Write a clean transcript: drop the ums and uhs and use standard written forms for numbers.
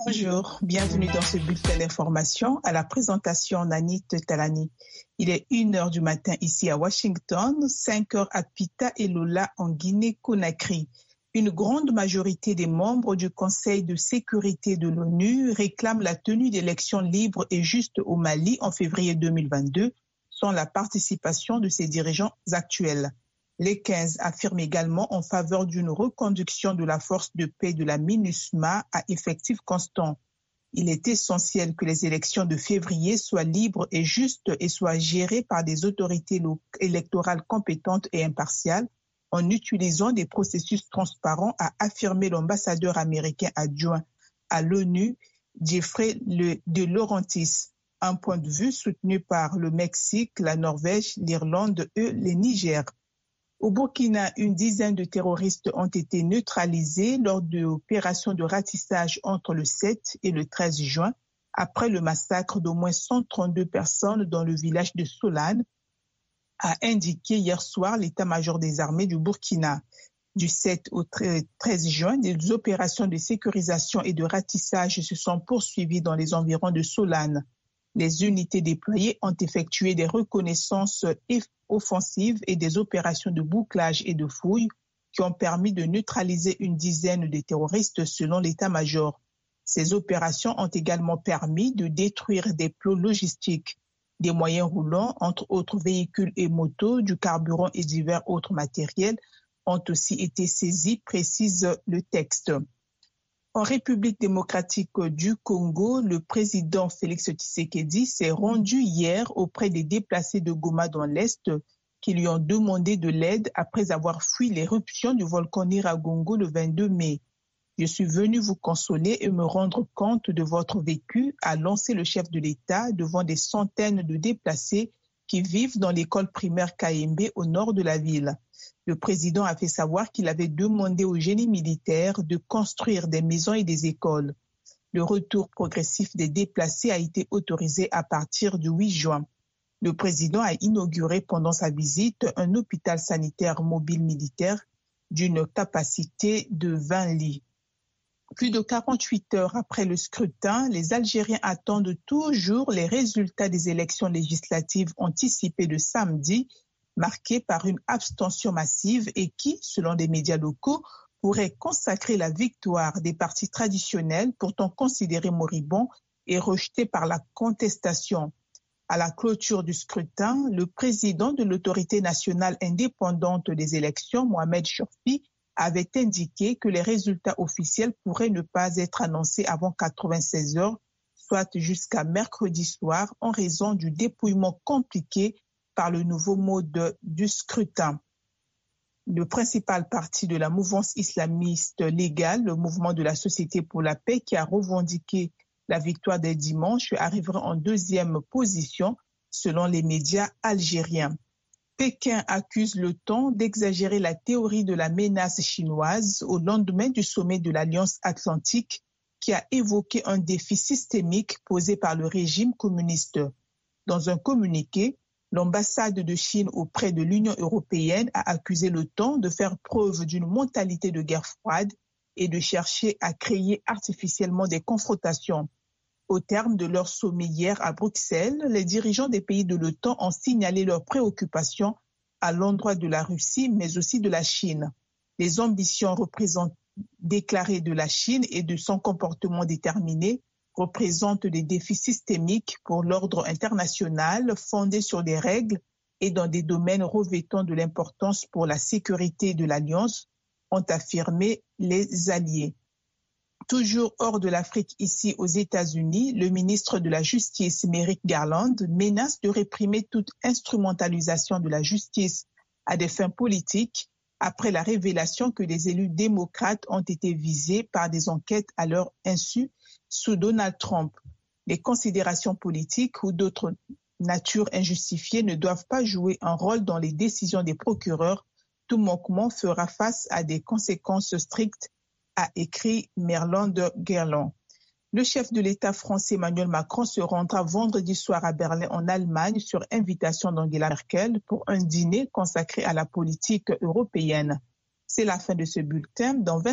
Bonjour, bienvenue dans ce bulletin d'information. À la présentation, Nanit Talani. Il est 1h du matin ici à Washington, 5h à Pita et Lola en Guinée-Conakry. Une grande majorité des membres du Conseil de sécurité de l'ONU réclament la tenue d'élections libres et justes au Mali en février 2022, sans la participation de ses dirigeants actuels. Les 15 affirment également en faveur d'une reconduction de la force de paix de la MINUSMA à effectif constant. Il est essentiel que les élections de février soient libres et justes et soient gérées par des autorités électorales compétentes et impartiales en utilisant des processus transparents, a affirmé l'ambassadeur américain adjoint à l'ONU, Jeffrey de Laurentiis. Un point de vue soutenu par le Mexique, la Norvège, l'Irlande et le Niger. Au Burkina, une dizaine de terroristes ont été neutralisés lors d'opérations de ratissage entre le 7 et le 13 juin, après le massacre d'au moins 132 personnes dans le village de Solane, a indiqué hier soir l'état-major des armées du Burkina. Du 7 au 13 juin, des opérations de sécurisation et de ratissage se sont poursuivies dans les environs de Solane. Les unités déployées ont effectué des reconnaissances offensives et des opérations de bouclage et de fouille qui ont permis de neutraliser une dizaine de terroristes selon l'état-major. Ces opérations ont également permis de détruire des plots logistiques, des moyens roulants, entre autres véhicules et motos, du carburant et divers autres matériels ont aussi été saisis, précise le texte. En République démocratique du Congo, le président Félix Tshisekedi s'est rendu hier auprès des déplacés de Goma dans l'Est qui lui ont demandé de l'aide après avoir fui l'éruption du volcan Nyiragongo le 22 mai. Je suis venu vous consoler et me rendre compte de votre vécu, a lancé le chef de l'État devant des centaines de déplacés qui vivent dans l'école primaire Kayembe au nord de la ville. Le président a fait savoir qu'il avait demandé au génie militaire de construire des maisons et des écoles. Le retour progressif des déplacés a été autorisé à partir du 8 juin. Le président a inauguré pendant sa visite un hôpital sanitaire mobile militaire d'une capacité de 20 lits. Plus de 48 heures après le scrutin, les Algériens attendent toujours les résultats des élections législatives anticipées de samedi, marquées par une abstention massive et qui, selon des médias locaux, pourrait consacrer la victoire des partis traditionnels pourtant considérés moribonds et rejetés par la contestation. À la clôture du scrutin, le président de l'autorité nationale indépendante des élections, Mohamed Chorfi, avait indiqué que les résultats officiels pourraient ne pas être annoncés avant 96 heures, soit jusqu'à mercredi soir, en raison du dépouillement compliqué par le nouveau mode du scrutin. Le principal parti de la mouvance islamiste légale, le Mouvement de la Société pour la Paix, qui a revendiqué la victoire des dimanches, arrivera en deuxième position selon les médias algériens. Pékin accuse l'OTAN d'exagérer la théorie de la menace chinoise au lendemain du sommet de l'Alliance atlantique qui a évoqué un défi systémique posé par le régime communiste. Dans un communiqué, l'ambassade de Chine auprès de l'Union européenne a accusé l'OTAN de faire preuve d'une mentalité de guerre froide et de chercher à créer artificiellement des confrontations. Au terme de leur sommet hier à Bruxelles, les dirigeants des pays de l'OTAN ont signalé leurs préoccupations à l'endroit de la Russie, mais aussi de la Chine. Les ambitions déclarées de la Chine et de son comportement déterminé représentent des défis systémiques pour l'ordre international fondés sur des règles et dans des domaines revêtant de l'importance pour la sécurité de l'Alliance, ont affirmé les alliés. Toujours hors de l'Afrique, ici aux États-Unis, le ministre de la Justice, Merrick Garland, menace de réprimer toute instrumentalisation de la justice à des fins politiques après la révélation que des élus démocrates ont été visés par des enquêtes à leur insu sous Donald Trump. Les considérations politiques ou d'autres natures injustifiées ne doivent pas jouer un rôle dans les décisions des procureurs. Tout manquement fera face à des conséquences strictes, a écrit Merlin de Guerlain. Le chef de l'État français Emmanuel Macron se rendra vendredi soir à Berlin en Allemagne sur invitation d'Angela Merkel pour un dîner consacré à la politique européenne. C'est la fin de ce bulletin. Dans